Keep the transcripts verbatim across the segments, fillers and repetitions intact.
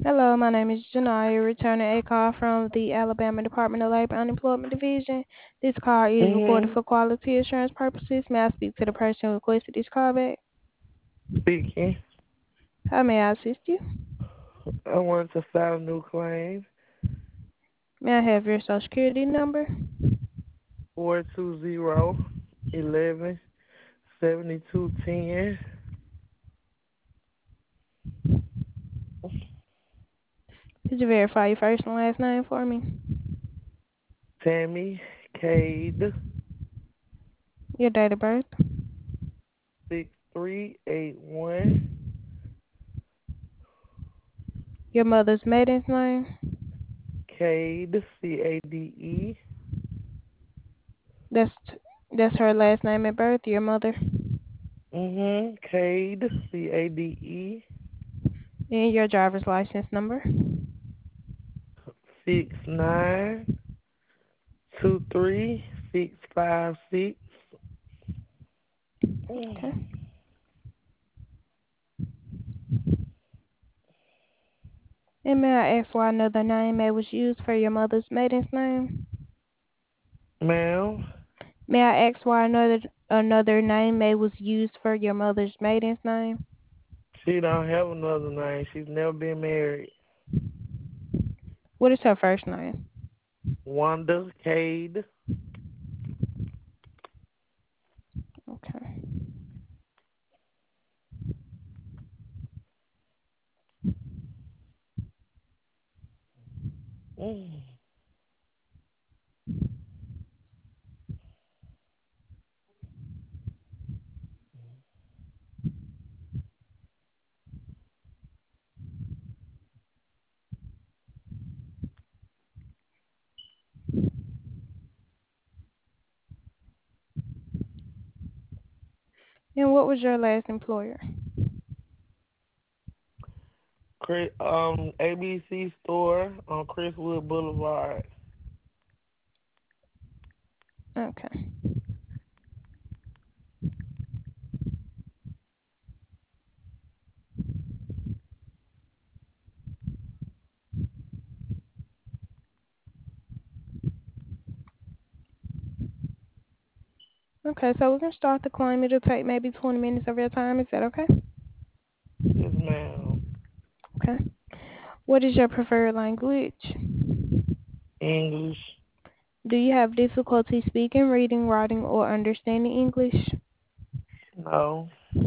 Hello, my name is Janaya, returning a call from the Alabama Department of Labor Unemployment Division. This call is recorded Mm-hmm. for quality assurance purposes. May I speak to the person who requested this call back? Speaking. How may I assist you? I wanted to file a new claim. May I have your social security number? Four two zero eleven seventy two ten. Could you verify your first and last name for me? Tammy Cade Your date of birth? six three eight one. Your mother's maiden name? Cade C A D E. That's that's her last name at birth, your mother. Mm-hmm. Cade C A D E. And your driver's license number. Six nine two three six five six. Okay. And may I ask why another name may was used for your mother's maiden name? Ma'am, May I ask why another another name may was used for your mother's maiden name? she don't have another name. She's never been married. What is her first name? Wanda Cade. Okay. Mm. And what was your last employer? Chris, um, A B C store on Crestwood Boulevard. Okay. Okay, so we can start the claim. It'll take maybe twenty minutes of your time. Is that okay? Yes, ma'am. Okay. What is your preferred language? English. Do you have difficulty speaking, reading, writing, or understanding English? No.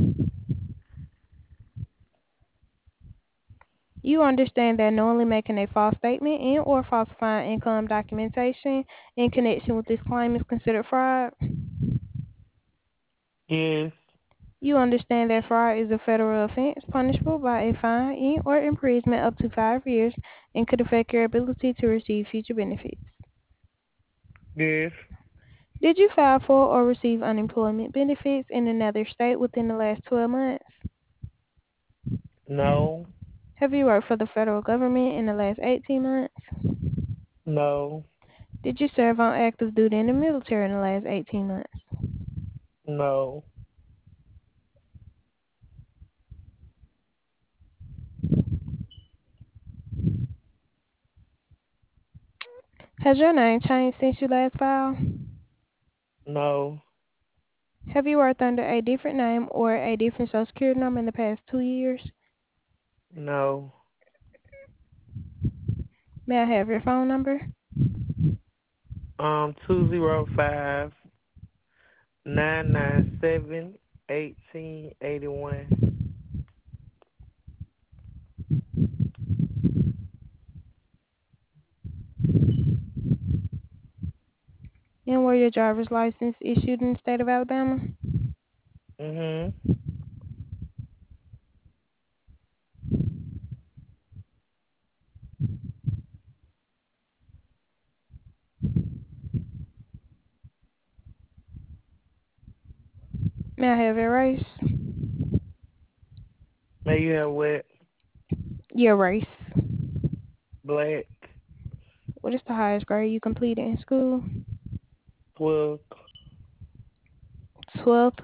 You understand that knowingly making a false statement and or falsifying income documentation in connection with this claim is considered fraud? Yes. You understand that fraud is a federal offense punishable by a fine and or imprisonment up to five years and could affect your ability to receive future benefits. Yes. Did you file for or receive unemployment benefits in another state within the last twelve months? No. Have you worked for the federal government in the last eighteen months? No. Did you serve on active duty in the military in the last eighteen months? No. Has your name changed since you last filed? No. Have you worked under a different name or a different social security number in the past two years? No. May I have your phone number? Um, two zero five nine nine seven eighteen eighty one. And were your driver's license issued in the state of Alabama? Mhm. May I have your race? May you have what? Your race. Black. What is the highest grade you completed in school? Twelve. twelfth.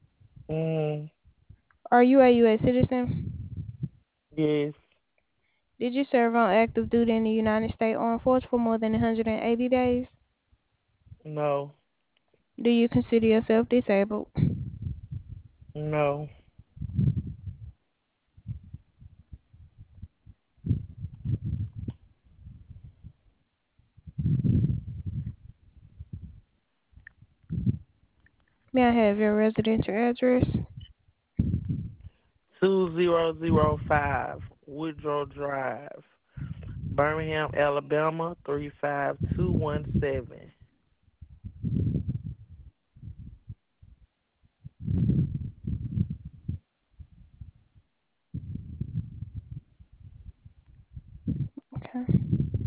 Mm. Are you a U S citizen? Yes. Did you serve on active duty in the United States Armed Force for more than one hundred eighty days? No. Do you consider yourself disabled? No. May I have your residential address? Two zero zero five Woodrow Drive, Birmingham, Alabama, three five two one seven. Okay.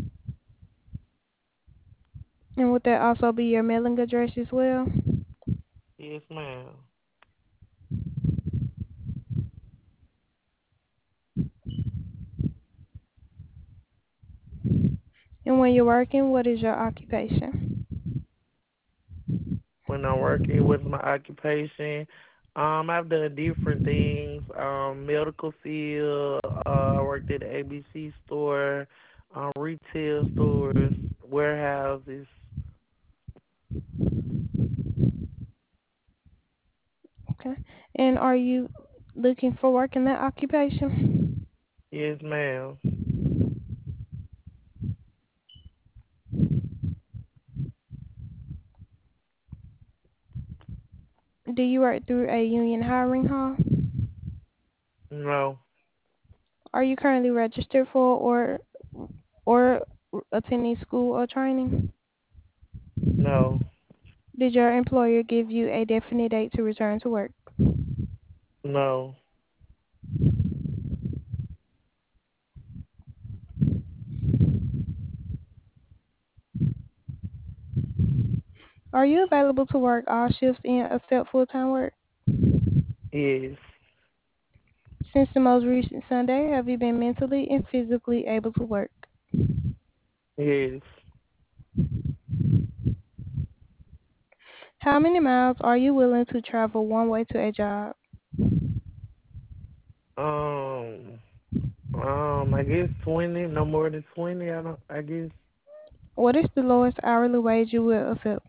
And would that also be your mailing address as well? Yes, ma'am. And when you're working, what is your occupation? When I'm working, what's my occupation? Um, I've done different things. Um, medical field. Uh, I worked at the A B C store, um, retail stores, warehouses. Okay. And are you looking for work in that occupation? Yes, ma'am. Do you work through a union hiring hall? No, Are you currently registered for or or attending school or training? no, Did your employer give you a definite date to return to work? no. Are you available to work all shifts and accept full-time work? Yes, Since the most recent Sunday, have you been mentally and physically able to work? yes. How many miles are you willing to travel one way to a job? Um, um, I guess twenty, no more than twenty. I don't. I guess. What is the lowest hourly wage you will accept?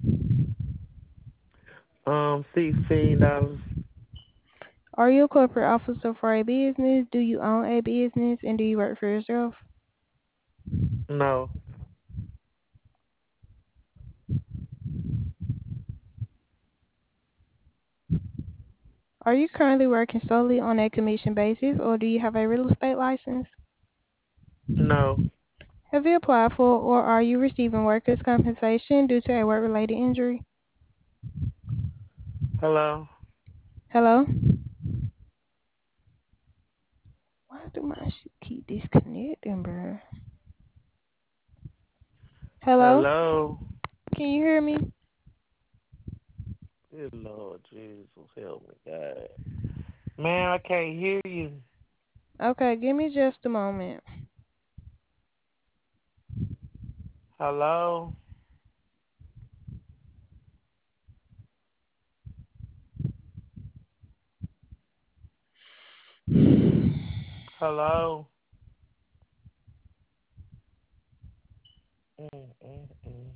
Um, sixteen dollars. Are you a corporate officer for a business? Do you own a business? And do you work for yourself? No, Are you currently working solely on a commission basis, or do you have a real estate license? no. Have you applied for or are you receiving workers' compensation due to a work-related injury? Hello, Hello? Why do my shit keep disconnecting, bro? Hello? hello. Can you hear me? Good Lord Jesus, help me, God. Man, I can't hear you. Okay, give me just a moment. Hello, hello. Mm, mm, mm.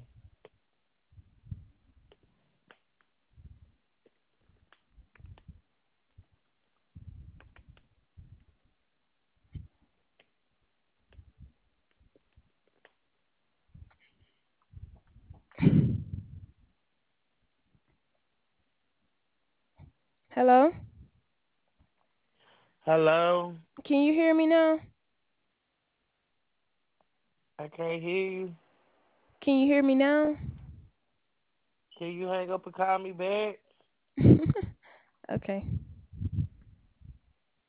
Hello? Hello, Can you hear me now? I can't hear you. Can you hear me now? Can you hang up and call me back? Okay.